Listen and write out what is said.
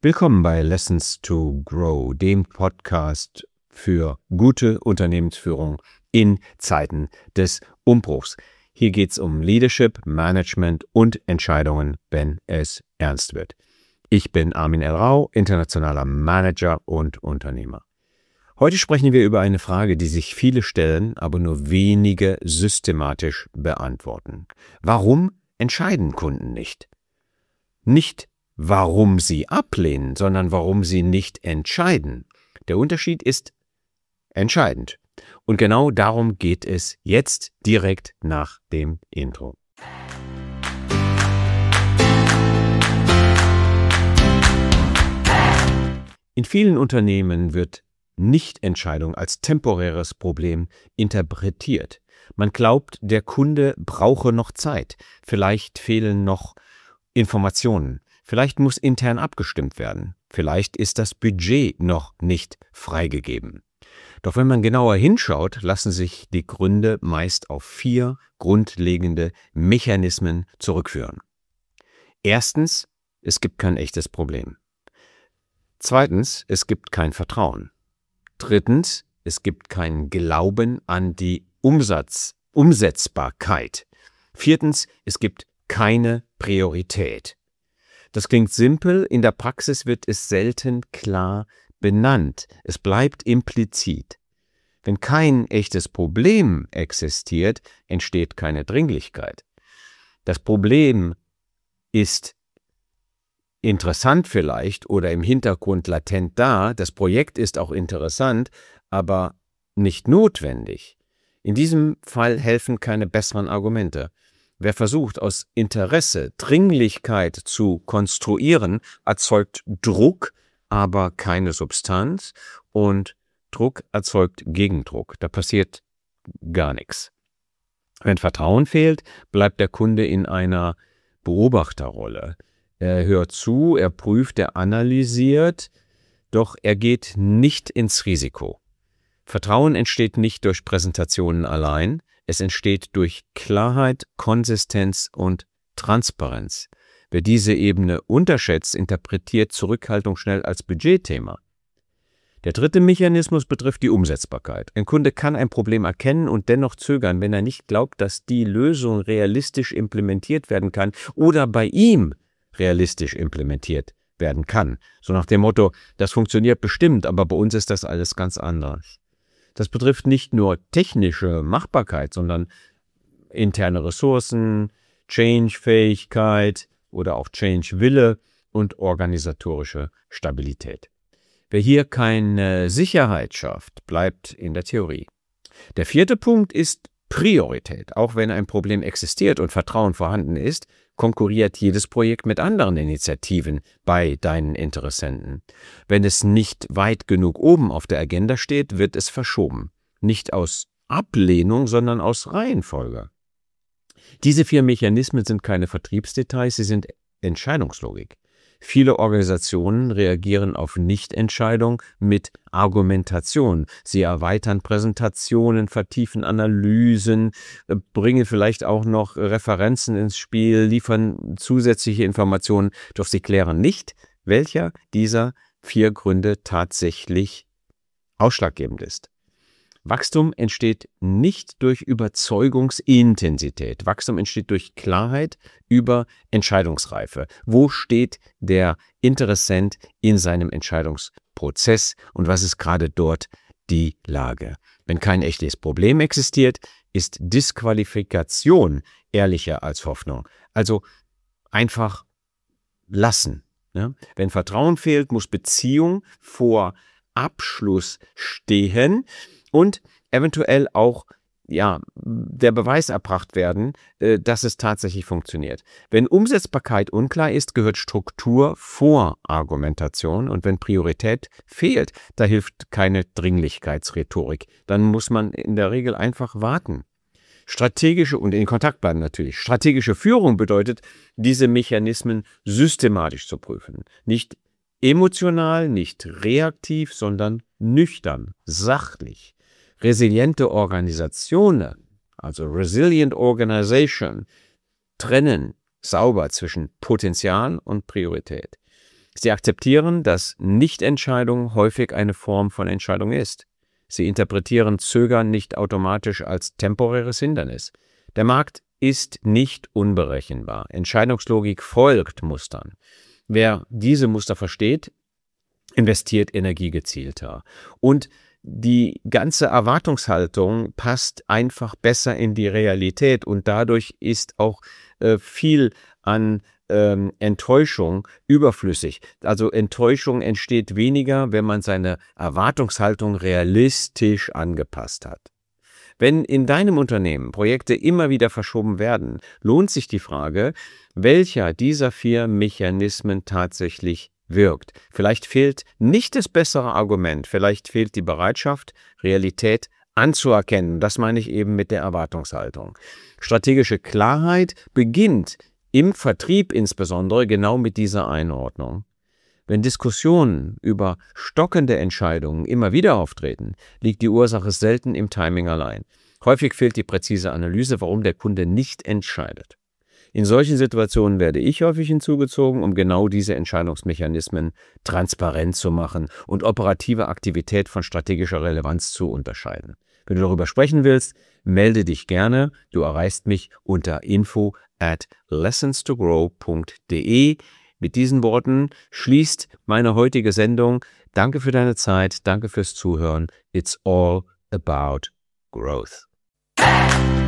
Willkommen bei Lessons to Grow, dem Podcast für gute Unternehmensführung in Zeiten des Umbruchs. Hier geht es um Leadership, Management und Entscheidungen, wenn es ernst wird. Ich bin Armin L. Rau, internationaler Manager und Unternehmer. Heute sprechen wir über eine Frage, die sich viele stellen, aber nur wenige systematisch beantworten. Warum entscheiden Kunden nicht? Nicht warum sie ablehnen, sondern warum sie nicht entscheiden. Der Unterschied ist entscheidend. Und genau darum geht es jetzt direkt nach dem Intro. In vielen Unternehmen wird Nichtentscheidung als temporäres Problem interpretiert. Man glaubt, der Kunde brauche noch Zeit. Vielleicht fehlen noch Informationen. Vielleicht muss intern abgestimmt werden. Vielleicht ist das Budget noch nicht freigegeben. Doch wenn man genauer hinschaut, lassen sich die Gründe meist auf 4 grundlegende Mechanismen zurückführen. Erstens, es gibt kein echtes Problem. Zweitens, es gibt kein Vertrauen. Drittens, es gibt keinen Glauben an die Umsetzbarkeit. Viertens, es gibt keine Priorität. Das klingt simpel, in der Praxis wird es selten klar benannt. Es bleibt implizit. Wenn kein echtes Problem existiert, entsteht keine Dringlichkeit. Das Problem ist interessant vielleicht oder im Hintergrund latent da. Das Projekt ist auch interessant, aber nicht notwendig. In diesem Fall helfen keine besseren Argumente. Wer versucht, aus Interesse Dringlichkeit zu konstruieren, erzeugt Druck, aber keine Substanz. Und Druck erzeugt Gegendruck. Da passiert gar nichts. Wenn Vertrauen fehlt, bleibt der Kunde in einer Beobachterrolle. Er hört zu, er prüft, er analysiert, doch er geht nicht ins Risiko. Vertrauen entsteht nicht durch Präsentationen allein. Es entsteht durch Klarheit, Konsistenz und Transparenz. Wer diese Ebene unterschätzt, interpretiert Zurückhaltung schnell als Budgetthema. Der dritte Mechanismus betrifft die Umsetzbarkeit. Ein Kunde kann ein Problem erkennen und dennoch zögern, wenn er nicht glaubt, dass die Lösung realistisch implementiert werden kann oder bei ihm realistisch implementiert werden kann. So nach dem Motto, das funktioniert bestimmt, aber bei uns ist das alles ganz anders. Das betrifft nicht nur technische Machbarkeit, sondern interne Ressourcen, Change-Fähigkeit oder auch Change-Wille und organisatorische Stabilität. Wer hier keine Sicherheit schafft, bleibt in der Theorie. Der vierte Punkt ist Priorität. Auch wenn ein Problem existiert und Vertrauen vorhanden ist, konkurriert jedes Projekt mit anderen Initiativen bei deinen Interessenten. Wenn es nicht weit genug oben auf der Agenda steht, wird es verschoben. Nicht aus Ablehnung, sondern aus Reihenfolge. Diese 4 Mechanismen sind keine Vertriebsdetails, sie sind Entscheidungslogik. Viele Organisationen reagieren auf Nichtentscheidung mit Argumentation. Sie erweitern Präsentationen, vertiefen Analysen, bringen vielleicht auch noch Referenzen ins Spiel, liefern zusätzliche Informationen, doch sie klären nicht, welcher dieser 4 Gründe tatsächlich ausschlaggebend ist. Wachstum entsteht nicht durch Überzeugungsintensität. Wachstum entsteht durch Klarheit über Entscheidungsreife. Wo steht der Interessent in seinem Entscheidungsprozess und was ist gerade dort die Lage? Wenn kein echtes Problem existiert, ist Disqualifikation ehrlicher als Hoffnung. Also einfach lassen. Ja? Wenn Vertrauen fehlt, muss Beziehung vor Abschluss stehen und eventuell auch der Beweis erbracht werden, dass es tatsächlich funktioniert. Wenn Umsetzbarkeit unklar ist, gehört Struktur vor Argumentation. Und wenn Priorität fehlt, da hilft keine Dringlichkeitsrhetorik. Dann muss man in der Regel einfach warten. Strategische und in Kontakt bleiben natürlich. Strategische Führung bedeutet, diese Mechanismen systematisch zu prüfen. Nicht emotional, nicht reaktiv, sondern nüchtern, sachlich. Resiliente Organisationen, also Resilient Organization, trennen sauber zwischen Potenzial und Priorität. Sie akzeptieren, dass Nichtentscheidung häufig eine Form von Entscheidung ist. Sie interpretieren Zögern nicht automatisch als temporäres Hindernis. Der Markt ist nicht unberechenbar. Entscheidungslogik folgt Mustern. Wer diese Muster versteht, investiert energiegezielter. Und die ganze Erwartungshaltung passt einfach besser in die Realität und dadurch ist auch viel an Enttäuschung überflüssig. Also Enttäuschung entsteht weniger, wenn man seine Erwartungshaltung realistisch angepasst hat. Wenn in deinem Unternehmen Projekte immer wieder verschoben werden, lohnt sich die Frage, welcher dieser 4 Mechanismen tatsächlich wirkt. Vielleicht fehlt nicht das bessere Argument, vielleicht fehlt die Bereitschaft, Realität anzuerkennen. Das meine ich eben mit der Erwartungshaltung. Strategische Klarheit beginnt im Vertrieb insbesondere genau mit dieser Einordnung. Wenn Diskussionen über stockende Entscheidungen immer wieder auftreten, liegt die Ursache selten im Timing allein. Häufig fehlt die präzise Analyse, warum der Kunde nicht entscheidet. In solchen Situationen werde ich häufig hinzugezogen, um genau diese Entscheidungsmechanismen transparent zu machen und operative Aktivität von strategischer Relevanz zu unterscheiden. Wenn du darüber sprechen willst, melde dich gerne. Du erreichst mich unter info@lessonstogrow.de. Mit diesen Worten schließt meine heutige Sendung. Danke für deine Zeit, danke fürs Zuhören. It's all about growth.